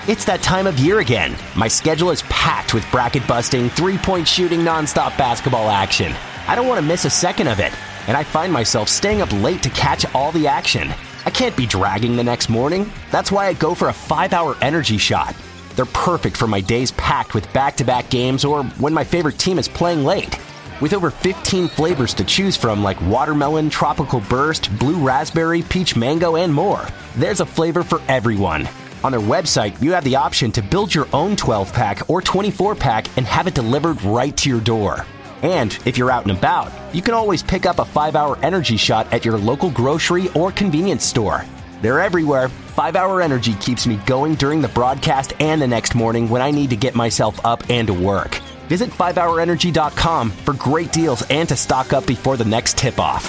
It's that time of year again. My schedule is packed with bracket-busting, three-point shooting, nonstop basketball action. I don't want to miss a second of it, and I find myself staying up late to catch all the action. I can't be dragging the next morning. That's why I go for a 5-hour energy shot. They're perfect for my days packed with back-to-back games or when my favorite team is playing late. With over 15 flavors to choose from like watermelon, tropical burst, blue raspberry, peach mango, and more, there's a flavor for everyone. On their website, you have the option to build your own 12-pack or 24-pack and have it delivered right to your door. And if you're out and about, you can always pick up a 5-hour energy shot at your local grocery or convenience store. They're everywhere. 5-hour energy keeps me going during the broadcast and the next morning when I need to get myself up and to work. Visit 5hourenergy.com for great deals and to stock up before the next tip-off.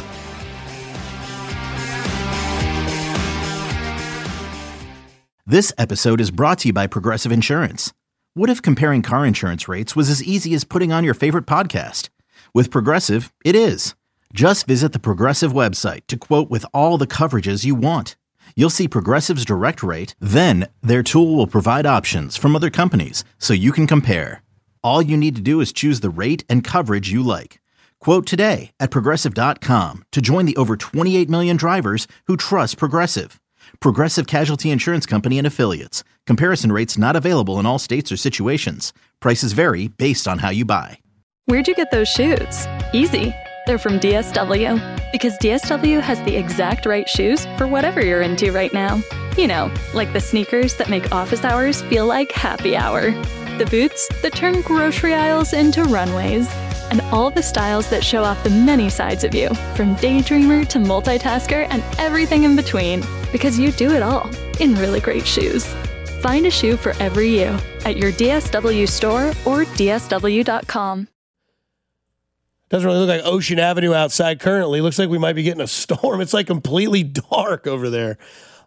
This episode is brought to you by Progressive Insurance. What if comparing car insurance rates was as easy as putting on your favorite podcast? With Progressive, it is. Just visit the Progressive website to quote with all the coverages you want. You'll see Progressive's direct rate, then their tool will provide options from other companies so you can compare. All you need to do is choose the rate and coverage you like. Quote today at Progressive.com to join the over 28 million drivers who trust Progressive. Progressive Casualty Insurance Company and Affiliates. Comparison rates not available in all states or situations. Prices vary based on how you buy. Where'd you get those shoes? Easy. They're from DSW. Because DSW has the exact right shoes for whatever you're into right now. You know, like the sneakers that make office hours feel like happy hour. The boots that turn grocery aisles into runways. And all the styles that show off the many sides of you, from daydreamer to multitasker and everything in between. Because you do it all in really great shoes. Find a shoe for every you at your DSW store or DSW.com. Doesn't really look like Ocean Avenue outside currently. Looks like we might be getting a storm. It's like completely dark over there.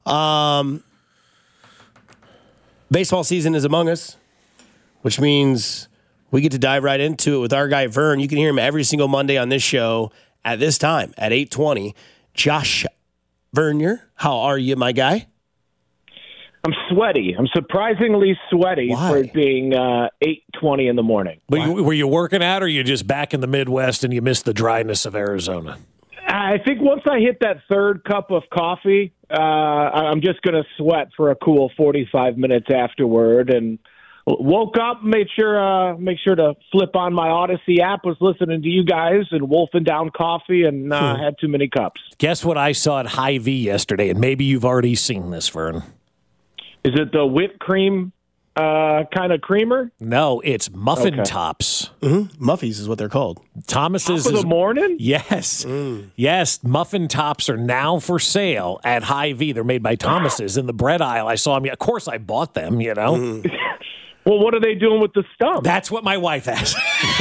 Baseball season is among us, which means we get to dive right into it with our guy Vern. You can hear him every single Monday on this show at this time at 8:20. Josh Vernier, how are you, my guy? I'm sweaty. I'm surprisingly sweaty Why? for it being 8:20 in the morning. Were you working out, or you just back in the Midwest and you missed the dryness of Arizona? I think once I hit that third cup of coffee, I'm just going to sweat for a cool 45 minutes afterward. And woke up, made sure to flip on my Odyssey app, was listening to you guys and wolfing down coffee, and had too many cups. Guess what I saw at Hy-Vee yesterday, and maybe you've already seen this, Vern. Is it the whipped cream kind of creamer? No, it's muffin tops. Mm-hmm. Muffies is what they're called. Thomas's Top of the morning? Yes. Yes, muffin tops are now for sale at Hy-Vee. They're made by Thomas's in the bread aisle. I saw them. Of course, I bought them, you know. Well, what are they doing with the stump? That's what my wife asked.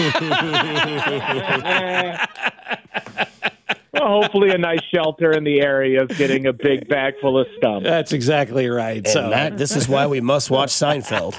Well, hopefully a nice shelter in the area is getting a big bag full of stumps. That's exactly right. And this is why we must watch Seinfeld.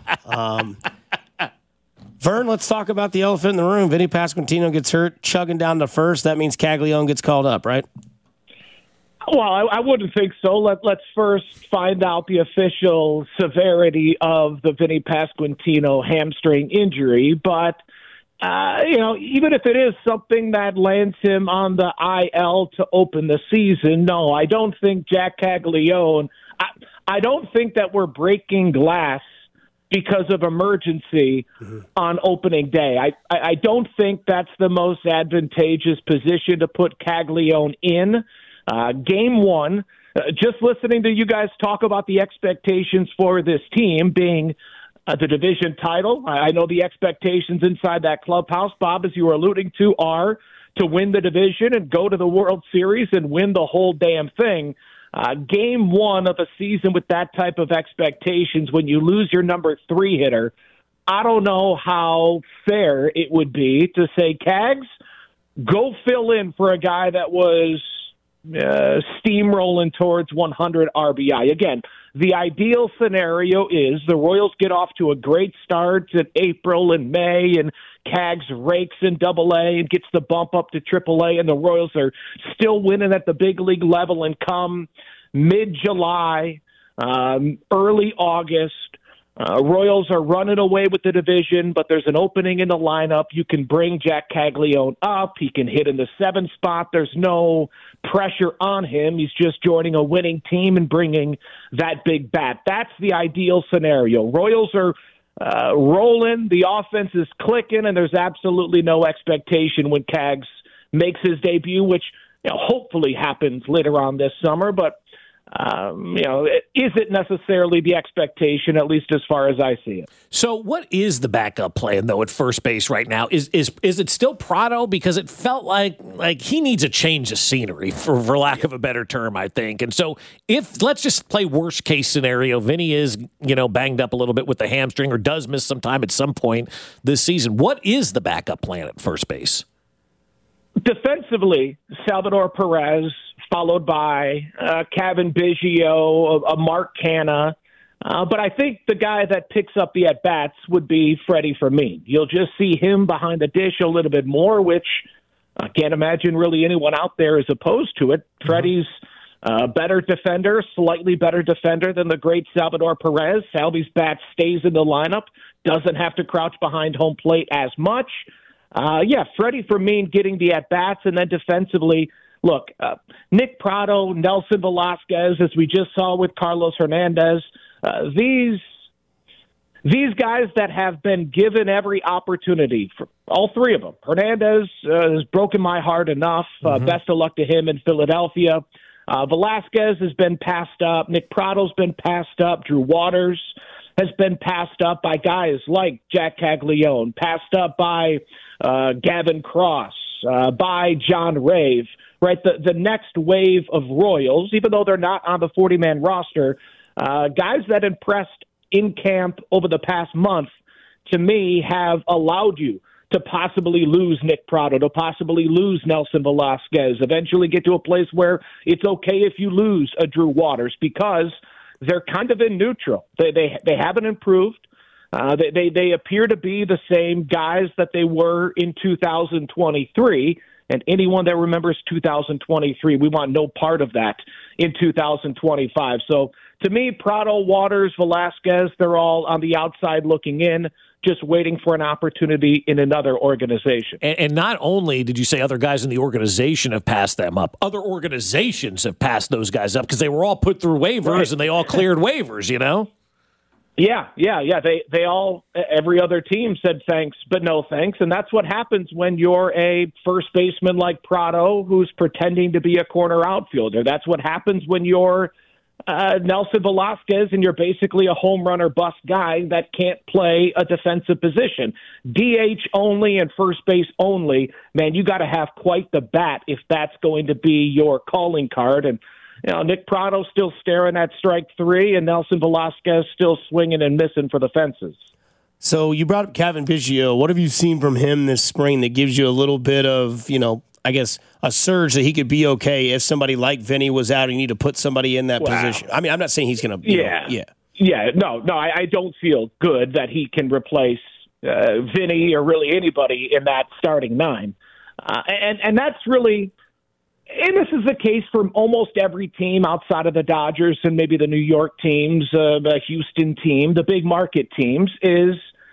Vern, let's talk about the elephant in the room. Vinny Pasquantino gets hurt, chugging down to first. That means Caglione gets called up, right? Well, I wouldn't think so. Let's first find out the official severity of the Vinny Pasquantino hamstring injury. But, even if it is something that lands him on the IL to open the season, no, I don't think Jack Caglione, I don't think that we're breaking glass because of emergency on opening day. I don't think that's the most advantageous position to put Caglione in. Game one, just listening to you guys talk about the expectations for this team being the division title. I know the expectations inside that clubhouse, Bob, as you were alluding to, are to win the division and go to the World Series and win the whole damn thing. Game one of a season with that type of expectations, when you lose your number 3 hitter, I don't know how fair it would be to say, Cags, go fill in for a guy that was steamrolling towards 100 RBI. Again, the ideal scenario is the Royals get off to a great start in April and May, and Cags rakes in Double-A and gets the bump up to Triple-A, and the Royals are still winning at the big league level, and come mid-July, early August, Royals are running away with the division, but there's an opening in the lineup. You can bring Jack Caglione up. He can hit in the 7th spot. There's no pressure on him. He's just joining a winning team and bringing that big bat. That's the ideal scenario. Royals are rolling. The offense is clicking, and there's absolutely no expectation when Cags makes his debut, which hopefully happens later on this summer. But is it necessarily the expectation, at least as far as I see it? So what is the backup plan, though, at first base right now? Is it still Prado? Because it felt like he needs a change of scenery, for lack of a better term, I think. And so if, let's just play worst case scenario, Vinny is, banged up a little bit with the hamstring or does miss some time at some point this season. What is the backup plan at first base? Defensively, Salvador Perez, followed by Cavan Biggio, Mark Canha. But I think the guy that picks up the at-bats would be Freddie Fermin. You'll just see him behind the dish a little bit more, which I can't imagine really anyone out there is opposed to it. Freddie's better defender, slightly better defender than the great Salvador Perez. Salvy's bat stays in the lineup, doesn't have to crouch behind home plate as much. Freddie Fermin getting the at-bats, and then defensively, look, Nick Prado, Nelson Velasquez, as we just saw with Carlos Hernandez, these guys that have been given every opportunity, for all three of them. Hernandez has broken my heart enough. Best of luck to him in Philadelphia. Velasquez has been passed up. Nick Prado's been passed up. Drew Waters has been passed up by guys like Jack Caglione, passed up by Gavin Cross, by John Rave, right? The next wave of Royals, even though they're not on the 40-man roster, guys that impressed in camp over the past month, to me, have allowed you to possibly lose Nick Prado, to possibly lose Nelson Velasquez, eventually get to a place where it's okay if you lose a Drew Waters, because they're kind of in neutral. They haven't improved. They appear to be the same guys that they were in 2023. And anyone that remembers 2023, we want no part of that in 2025. So to me, Prado, Waters, Velasquez, they're all on the outside looking in, just waiting for an opportunity in another organization. And not only did you say other guys in the organization have passed them up, other organizations have passed those guys up because they were all put through waivers and they all cleared waivers, Yeah. They all, every other team said thanks, but no thanks. And that's what happens when you're a first baseman like Prado, who's pretending to be a corner outfielder. That's what happens when you're Nelson Velasquez and you're basically a home run or bust guy that can't play a defensive position. DH only and first base only. Man, you got to have quite the bat if that's going to be your calling card. And Nick Prado still staring at strike 3, and Nelson Velasquez still swinging and missing for the fences. So you brought up Cavan Biggio. What have you seen from him this spring that gives you a little bit of, I guess, a surge that he could be okay if somebody like Vinny was out and you need to put somebody in that position? I mean, I'm not saying he's going to, No, I don't feel good that he can replace Vinny or really anybody in that starting 9. And that's really... And this is the case for almost every team outside of the Dodgers and maybe the New York teams, the Houston team, the big market teams, is,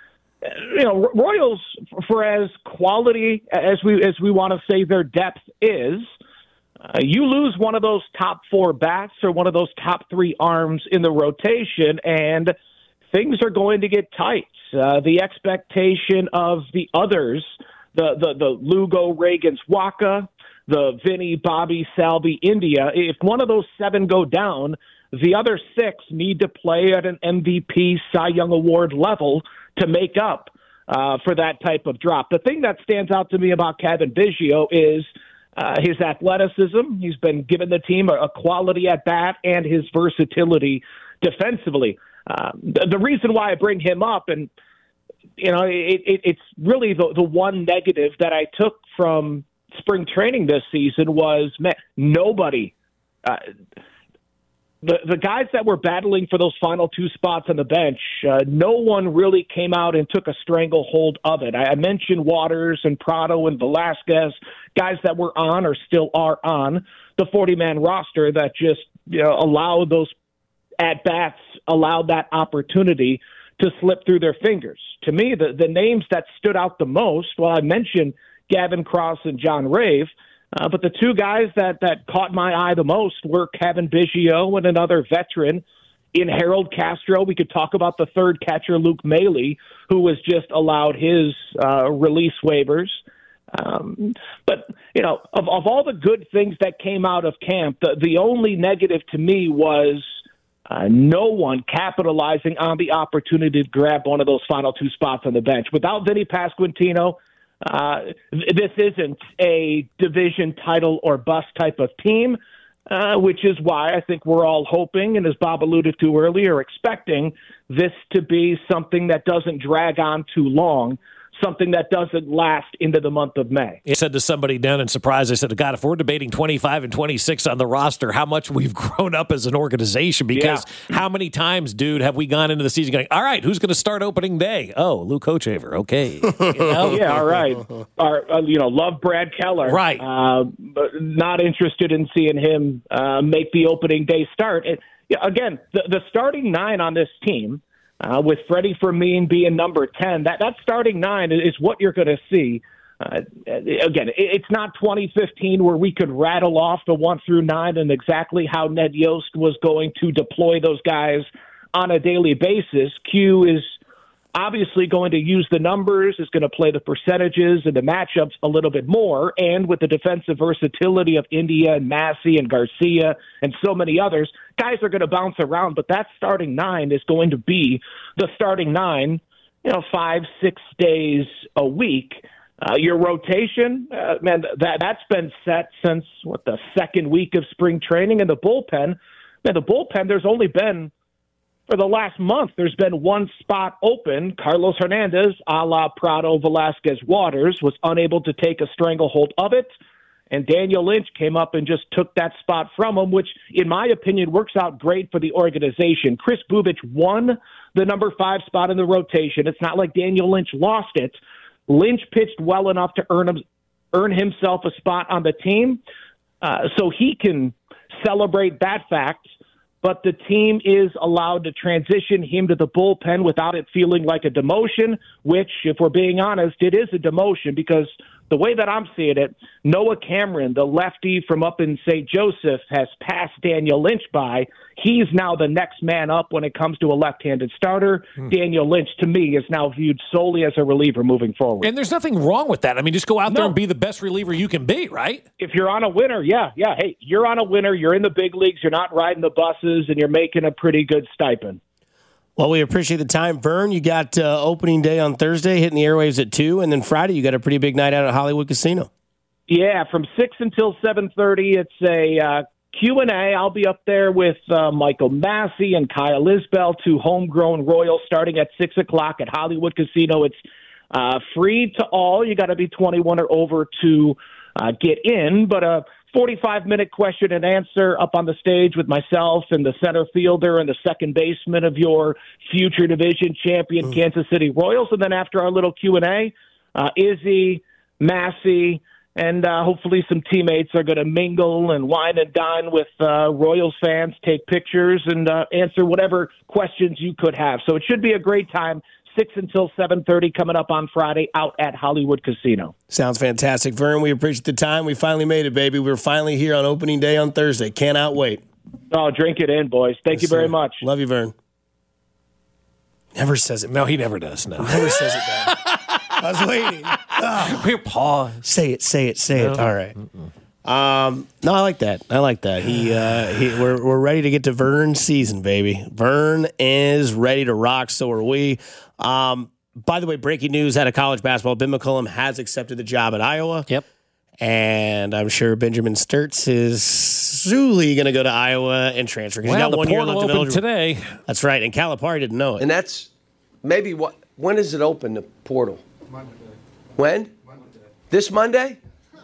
Royals, for as quality as we want to say their depth is, you lose one of those top 4 bats or one of those top 3 arms in the rotation, and things are going to get tight. The expectation of the others, the Lugo, Reagans, Waka, the Vinny, Bobby, Salvi, India, if one of those 7 go down, the other 6 need to play at an MVP Cy Young Award level to make up for that type of drop. The thing that stands out to me about Cavan Biggio is his athleticism. He's been given the team a quality at bat and his versatility defensively. The reason why I bring him up, and it's really the one negative that I took from spring training this season was, nobody, the guys that were battling for those final 2 spots on the bench, no one really came out and took a stranglehold of it. I mentioned Waters and Prado and Velasquez, guys that were on or still are on the 40-man roster that just allowed those at-bats, allowed that opportunity to slip through their fingers. To me, the names that stood out the most, well, I mentioned Gavin Cross and John Rave, but the two guys that caught my eye the most were Kevin Biggio and another veteran in Harold Castro. We could talk about the third catcher, Luke Maile, who was just allowed his release waivers. But, of all the good things that came out of camp, the only negative to me was no one capitalizing on the opportunity to grab one of those final two spots on the bench. Without Vinny Pasquantino, this isn't a division title or bust type of team, which is why I think we're all hoping, and as Bob alluded to earlier, expecting this to be something that doesn't drag on too long, something that doesn't last into the month of May. I said to somebody down in Surprise, I said, God, if we're debating 25 and 26 on the roster, how much we've grown up as an organization, because how many times, dude, have we gone into the season going, all right, who's going to start opening day? Oh, Luke Hochevar. Okay. Yeah, all right. Love Brad Keller. Right. But not interested in seeing him make the opening day start. Again, the starting nine on this team, with Freddie Fermin being number 10, that starting nine is what you're going to see. Again, it's not 2015 where we could rattle off the 1 through 9 and exactly how Ned Yost was going to deploy those guys on a daily basis. Q is obviously going to use the numbers, is going to play the percentages and the matchups a little bit more, and with the defensive versatility of India and Massey and Garcia and so many others, guys are going to bounce around, but that starting nine is going to be the starting nine, 5-6 days a week. Your rotation, man, that's been set since, the second week of spring training. And the bullpen, there's only been, for the last month, there's been one spot open. Carlos Hernandez, a la Prado Velasquez Waters, was unable to take a stranglehold of it. And Daniel Lynch came up and just took that spot from him, which, in my opinion, works out great for the organization. Chris Bubich won the number 5 spot in the rotation. It's not like Daniel Lynch lost it. Lynch pitched well enough to earn himself a spot on the team, so he can celebrate that fact. But the team is allowed to transition him to the bullpen without it feeling like a demotion, which, if we're being honest, it is a demotion because the way that I'm seeing it, Noah Cameron, the lefty from up in St. Joseph, has passed Daniel Lynch by. He's now the next man up when it comes to a left-handed starter. Daniel Lynch, to me, is now viewed solely as a reliever moving forward. And there's nothing wrong with that. I mean, just go out there and be the best reliever you can be, right? If you're on a winner, yeah. Hey, you're on a winner. You're in the big leagues. You're not riding the buses, and you're making a pretty good stipend. Well, we appreciate the time, Vern. You got opening day on Thursday, hitting the airwaves at 2, and then Friday you got a pretty big night out at Hollywood Casino. Yeah, from 6 until 7:30. It's a Q&A. I'll be up there with Michael Massey and Kyle Isbell, 2 homegrown Royals, starting at 6 o'clock at Hollywood Casino. It's free to all. You got to be 21 or over to get in, but a 45-minute question and answer up on the stage with myself and the center fielder and the second baseman of your future division champion Kansas City Royals. And then after our little Q&A, Izzy, Massey, and hopefully some teammates are going to mingle and wine and dine with Royals fans, take pictures, and answer whatever questions you could have. So it should be a great time. 6 until 7:30 coming up on Friday out at Hollywood Casino. Sounds fantastic. Vern, we appreciate the time. We finally made it, baby. We're finally here on opening day on Thursday. Cannot wait. Oh, drink it in, boys. Thank you very much. Love you, Vern. Never says it. No, he never does. No. Never says it, man. I was waiting. Oh. We're pause. Say it. All right. No, I like that. We're ready to get to Vern's season, baby. Vern is ready to rock. So are we. By the way, breaking news out of college basketball: Ben McCollum has accepted the job at Iowa. Yep. And I'm sure Benjamin Sturtz is soonly going to go to Iowa and transfer. Well, he's got the 1 year portal left opened today. That's right. And Calipari didn't know it. And that's maybe when is it open, the portal? Monday. When? Monday. This Monday?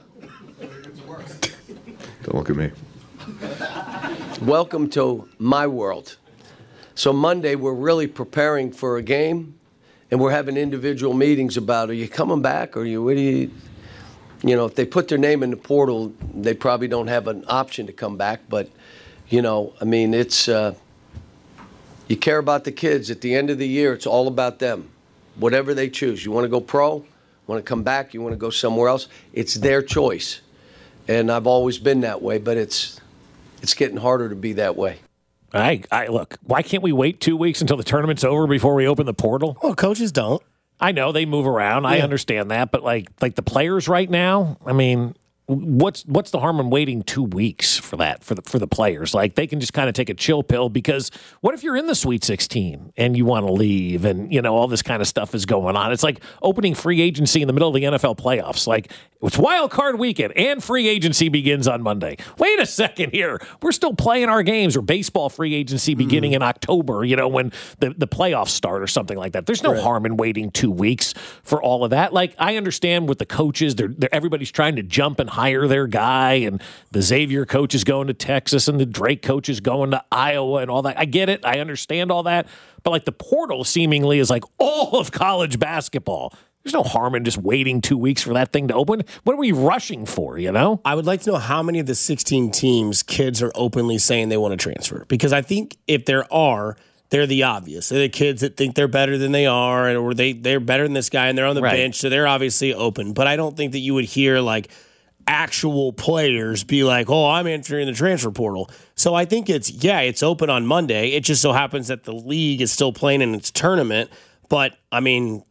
Don't look at me. Welcome to my world. So Monday, we're really preparing for a game, and we're having individual meetings about, are you coming back, or if they put their name in the portal, they probably don't have an option to come back. But, it's, You care about the kids. At the end of the year, it's all about them. Whatever they choose. You want to go pro? Want to come back? You want to go somewhere else? It's their choice. And I've always been that way, but it's getting harder to be that way. I look, why can't we wait 2 weeks until the tournament's over before we open the portal? Well, coaches don't. I know they move around. I understand that, but like the players right now, I mean, what's the harm in waiting 2 weeks for that for the players? Like they can just kind of take a chill pill, because what if you're in the Sweet 16 and you want to leave and all this kind of stuff is going on? It's like opening free agency in the middle of the NFL playoffs. Like it's wild card weekend and free agency begins on Monday. Wait a second here. We're still playing our games, or baseball free agency beginning in October, when the playoffs start or something like that. There's no harm in waiting 2 weeks for all of that. Like I understand with the coaches, everybody's trying to jump and hire their guy, and the Xavier coach is going to Texas and the Drake coach is going to Iowa and all that. I get it. I understand all that. But like the portal seemingly is like all of college basketball. There's no harm in just waiting 2 weeks for that thing to open. What are we rushing for, I would like to know how many of the 16 teams kids are openly saying they want to transfer. Because I think if there are, they're the obvious. They're the kids that think they're better than they are, or they're better than this guy and they're on the bench, so they're obviously open. But I don't think that you would hear like actual players be like, oh, I'm entering the transfer portal. So I think it's open on Monday. It just so happens that the league is still playing in its tournament. But, I mean,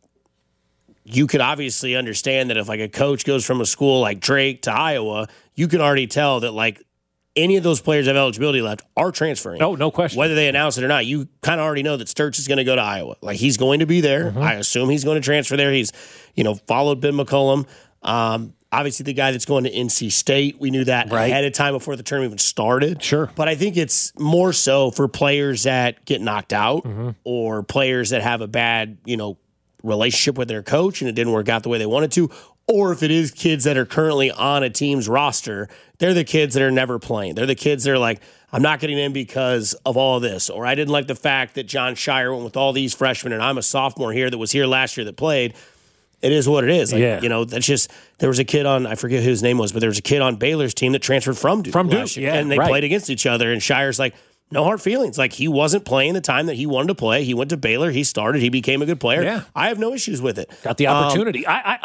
you could obviously understand that if like a coach goes from a school like Drake to Iowa, you can already tell that like any of those players have eligibility left are transferring. Oh, no question. Whether they announce it or not, you kind of already know that Sturch is going to go to Iowa. Like he's going to be there. I assume he's going to transfer there. He's, followed Ben McCollum. Obviously, the guy that's going to NC State, we knew that ahead of time before the tournament even started. Sure. But I think it's more so for players that get knocked out or players that have a bad, relationship with their coach and it didn't work out the way they wanted to. Or if it is kids that are currently on a team's roster, they're the kids that are never playing. They're the kids that are like, I'm not getting in because of all of this. Or I didn't like the fact that John Shire went with all these freshmen and I'm a sophomore here that was here last year that played. It is what it is. Like, that's just, there was a kid on, I forget who his name was, but there was a kid on Baylor's team that transferred from Duke. And they played against each other. And Shire's like, no hard feelings. Like he wasn't playing the time that he wanted to play. He went to Baylor. He started. He became a good player. Yeah. I have no issues with it. Got the opportunity.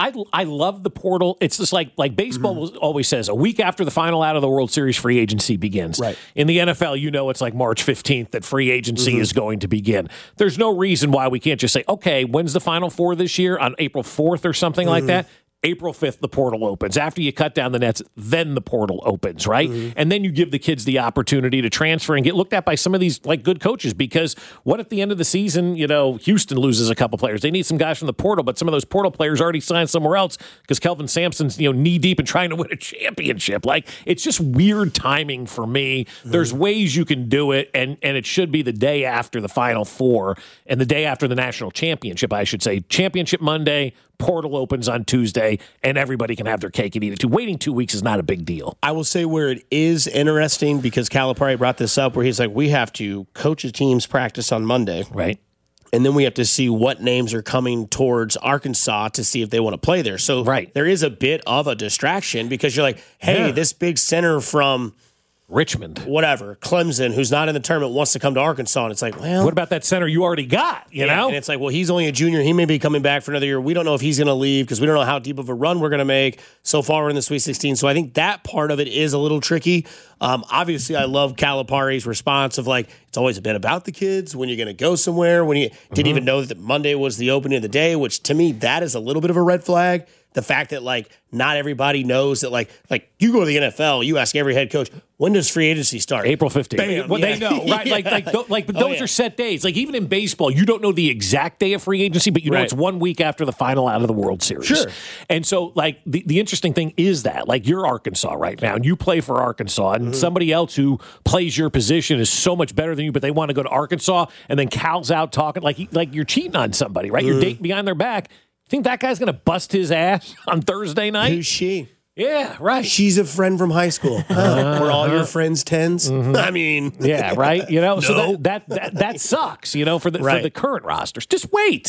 I love the portal. It's just like baseball always says, a week after the final out of the World Series, free agency begins. Right. In the NFL, it's like March 15th that free agency is going to begin. There's no reason why we can't just say, okay, when's the Final Four this year? On April 4th or something like that? April 5th, the portal opens. After you cut down the nets, then the portal opens, right? And then you give the kids the opportunity to transfer and get looked at by some of these like good coaches, because what at the end of the season, Houston loses a couple players. They need some guys from the portal, but some of those portal players already signed somewhere else because Kelvin Sampson's, knee deep in trying to win a championship. Like, it's just weird timing for me. There's ways you can do it, and it should be the day after the Final Four and the day after the national championship, I should say. Championship Monday, portal opens on Tuesday, and everybody can have their cake and eat it too. Waiting 2 weeks is not a big deal. I will say where it is interesting, because Calipari brought this up, where he's like, we have to coach a team's practice on Monday. Right. And then we have to see what names are coming towards Arkansas to see if they want to play there. So there is a bit of a distraction, because you're like, hey, this big center from Richmond, whatever, Clemson, who's not in the tournament, wants to come to Arkansas. And it's like, well, what about that center you already got, you know? And it's like, well, he's only a junior. He may be coming back for another year. We don't know if he's going to leave because we don't know how deep of a run we're going to make. So far, we're in the Sweet 16. So I think that part of it is a little tricky. Obviously, I love Calipari's response of like, it's always been about the kids, when you're going to go somewhere, when you didn't even know that Monday was the opening of the day, which to me, that is a little bit of a red flag. The fact that like not everybody knows that like you go to the NFL, you ask every head coach, when does free agency start? April 15th. Bam, well, they know, right? But those are set days. Like even in baseball, you don't know the exact day of free agency, but you know it's 1 week after the final out of the World Series. Sure. And so like the interesting thing is that like you're Arkansas right now, and you play for Arkansas, and somebody else who plays your position is so much better than you, but they want to go to Arkansas, and then Cal's out talking like you're cheating on somebody, right? You're dating behind their back. Think that guy's going to bust his ass on Thursday night? Who's she? Yeah, right. She's a friend from high school. Were all your friends 10s? I mean, yeah, right. You know, no. So that sucks. You know, for the current rosters. Just wait.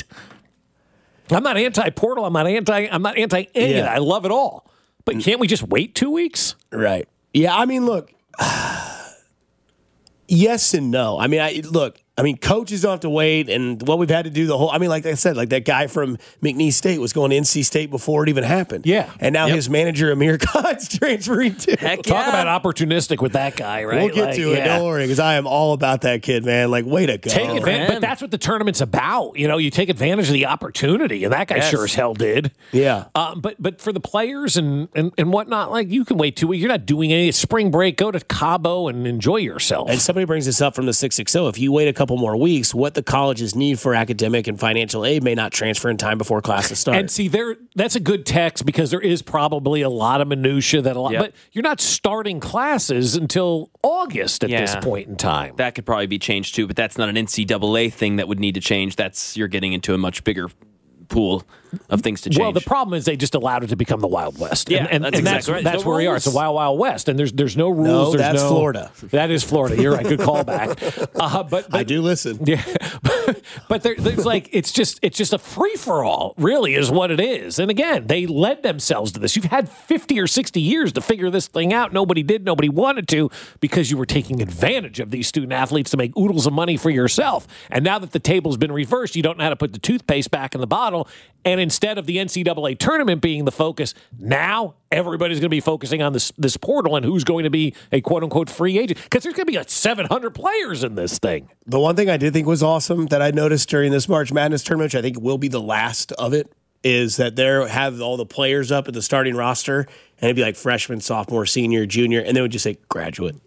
I'm not anti-portal. I'm not anti any of that. I love it all. But can't we just wait 2 weeks? Right. Yeah. I mean, look. Yes and no. I mean, look. I mean, coaches don't have to wait, and what we've had to do like I said, like that guy from McNeese State was going to NC State before it even happened. Yeah. And now his manager, Amir Khan's transferring too. Talk about opportunistic with that guy, right? We'll get to it. Don't worry, because I am all about that kid, man. Like, way to go. Take advantage, but that's what the tournament's about. You take advantage of the opportunity, and that guy sure as hell did. Yeah. But for the players and whatnot, like, you can wait 2 weeks. You're not doing any spring break. Go to Cabo and enjoy yourself. And somebody brings this up from the 660. If you wait a couple more weeks, what the colleges need for academic and financial aid may not transfer in time before classes start. And see, that's a good text because there is probably a lot of minutia but you're not starting classes until August at this point in time. That could probably be changed too, but that's not an NCAA thing that would need to change. You're getting into a much bigger pool of things to change. Well, the problem is they just allowed it to become the Wild West. Yeah, and that's exactly right. That's where we are. It's the Wild, Wild West, and there's no rules. No, that's Florida. That is Florida. You're right. Good callback. But I do listen. Yeah, but there's like it's just a free for all. Really, is what it is. And again, they led themselves to this. You've had 50 or 60 years to figure this thing out. Nobody did. Nobody wanted to because you were taking advantage of these student athletes to make oodles of money for yourself. And now that the table's been reversed, you don't know how to put the toothpaste back in the bottle. And instead of the NCAA tournament being the focus, now everybody's going to be focusing on this portal and who's going to be a quote-unquote free agent. Because there's going to be like 700 players in this thing. The one thing I did think was awesome that I noticed during this March Madness tournament, which I think will be the last of it, is that they have all the players up at the starting roster, and it'd be like freshman, sophomore, senior, junior, and they would just say graduate.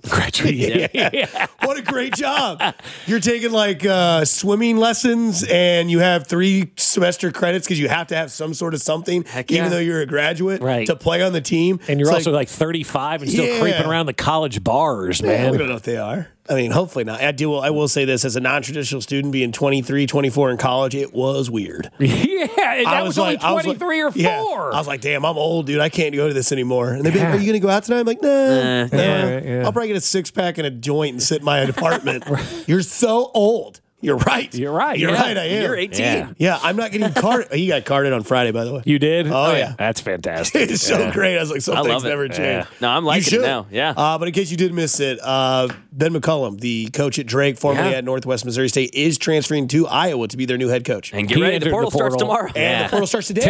Yeah. What a great job. You're taking like swimming lessons, and you have 3 semester credits because you have to have some sort of something, even though you're a graduate, to play on the team. And you're also like 35 and still creeping around the college bars, man. We don't know what they are. I mean, hopefully not. I will say this, as a non-traditional student being 23, 24 in college, it was weird. Yeah, that was only 23 or 4. Yeah, I was like, damn, I'm old, dude. I can't go to this anymore. And they'd be like, are you going to go out tonight? I'm like, nah. I'll probably get a 6-pack and a joint and sit in my apartment. You're so old. You're right. You're right. You're right. I am. You're 18. Yeah, I'm not getting carded. He got carded on Friday, by the way. You did? Oh, yeah. That's fantastic. It's so great. I was like, some things never change. Yeah. No, I'm liking it now. Yeah. But in case you did miss it, Ben McCullum, the coach at Drake, formerly at Northwest Missouri State, is transferring to Iowa to be their new head coach. And get ready. The portal starts tomorrow. And the portal starts today.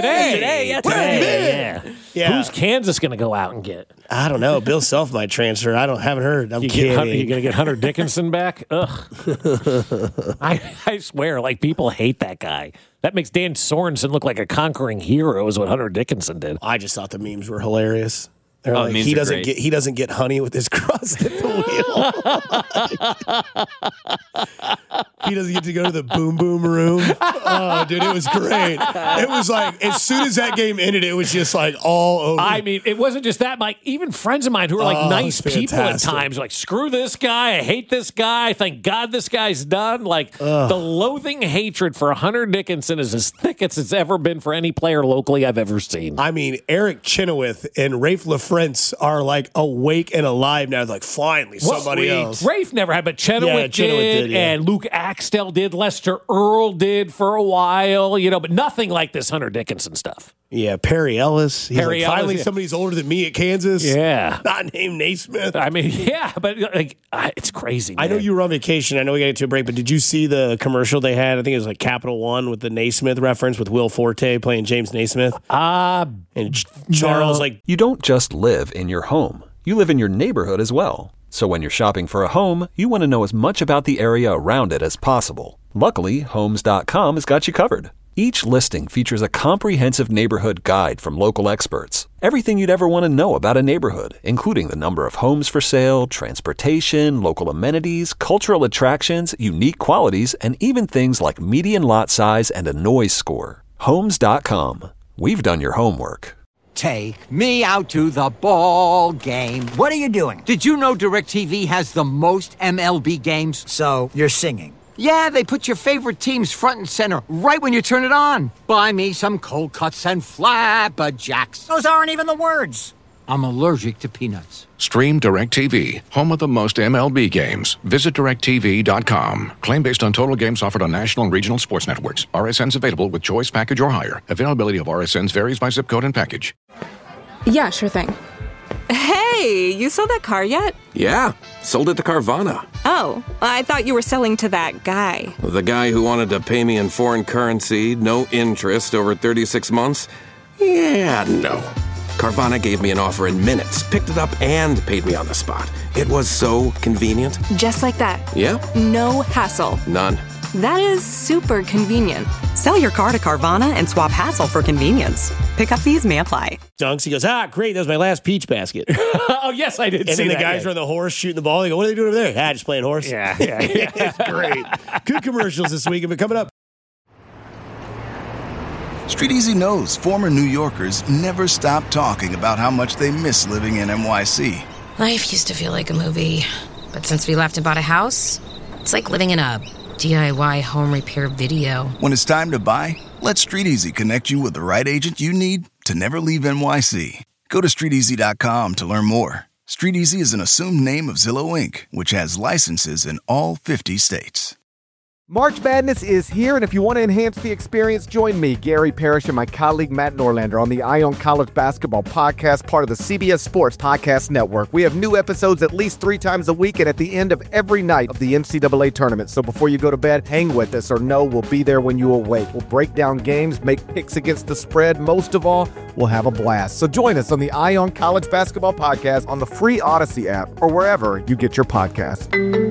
Today. Who's Kansas going to go out and get? I don't know. Bill Self might transfer. haven't heard. I'm kidding. You going to get Hunter Dickinson back? Ugh. I swear, like, people hate that guy. That makes Dan Sorensen look like a conquering hero is what Hunter Dickinson did. I just thought the memes were hilarious. Like, he doesn't get honey with his crust at the wheel. He doesn't get to go to the boom boom room. Oh, dude, it was great. It was like, as soon as that game ended, it was just like all over. I mean, it wasn't just that. Like, even friends of mine who are like nice people at times, like, screw this guy, I hate this guy, thank God this guy's done. Like, the loathing hatred for Hunter Dickinson is as thick as it's ever been for any player locally I've ever seen. I mean, Eric Chenoweth and Rafe LaFrance are like awake and alive now. Like, finally, somebody else. Rafe never had, but Chenoweth did, and Luke Axtell did, Lester Earl did for a while, but nothing like this Hunter Dickinson stuff. Yeah, Perry Ellis. Perry Ellis, finally, somebody's older than me at Kansas. Yeah. Not named Naismith. I mean, yeah, but like, it's crazy, man. I know you were on vacation. I know we got to get to a break, but did you see the commercial they had? I think it was like Capital One with the Naismith reference with Will Forte playing James Naismith. And Charles, You don't just live in your home. You live in your neighborhood as well. So when you're shopping for a home, you want to know as much about the area around it as possible. Luckily, Homes.com has got you covered. Each listing features a comprehensive neighborhood guide from local experts. Everything you'd ever want to know about a neighborhood, including the number of homes for sale, transportation, local amenities, cultural attractions, unique qualities, and even things like median lot size and a noise score. Homes.com. We've done your homework. Take me out to the ball game. What are you doing? Did you know DirecTV has the most MLB games? So, you're singing. Yeah, they put your favorite teams front and center right when you turn it on. Buy me some cold cuts and flapjacks. Those aren't even the words. I'm allergic to peanuts. Stream DirecTV, home of the most MLB games. Visit DirecTV.com. Claim based on total games offered on national and regional sports networks. RSNs available with choice package or higher. Availability of RSNs varies by zip code and package. Yeah, sure thing. Hey! Hey, you sold that car yet? Yeah, sold it to Carvana. Oh, I thought you were selling to that guy. The guy who wanted to pay me in foreign currency, no interest, over 36 months? Yeah, no. Carvana gave me an offer in minutes, picked it up, and paid me on the spot. It was so convenient. Just like that. Yeah? No hassle. None. That is super convenient. Sell your car to Carvana and swap hassle for convenience. Pickup fees may apply. Dunks. He goes, great. That was my last peach basket. Oh, yes, I did see that. And then the guys are on the horse shooting the ball. They go, what are they doing over there? Just playing horse. Yeah. It's great. Good commercials this week. But coming up. Street Easy knows former New Yorkers never stop talking about how much they miss living in NYC. Life used to feel like a movie, but since we left and bought a house, it's like living in a DIY home repair video. When it's time to buy, let Street Easy connect you with the right agent you need to never leave NYC. Go to StreetEasy.com to learn more. Street Easy is an assumed name of Zillow Inc., which has licenses in all 50 states. March Madness is here, and if you want to enhance the experience, join me, Gary Parrish, and my colleague Matt Norlander on the Ion College Basketball Podcast, part of the CBS Sports Podcast Network. We have new episodes at least 3 times a week and at the end of every night of the NCAA tournament. So before you go to bed, hang with us or know we'll be there when you awake. We'll break down games, make picks against the spread. Most of all, we'll have a blast. So join us on the Ion College Basketball Podcast on the free Odyssey app or wherever you get your podcasts.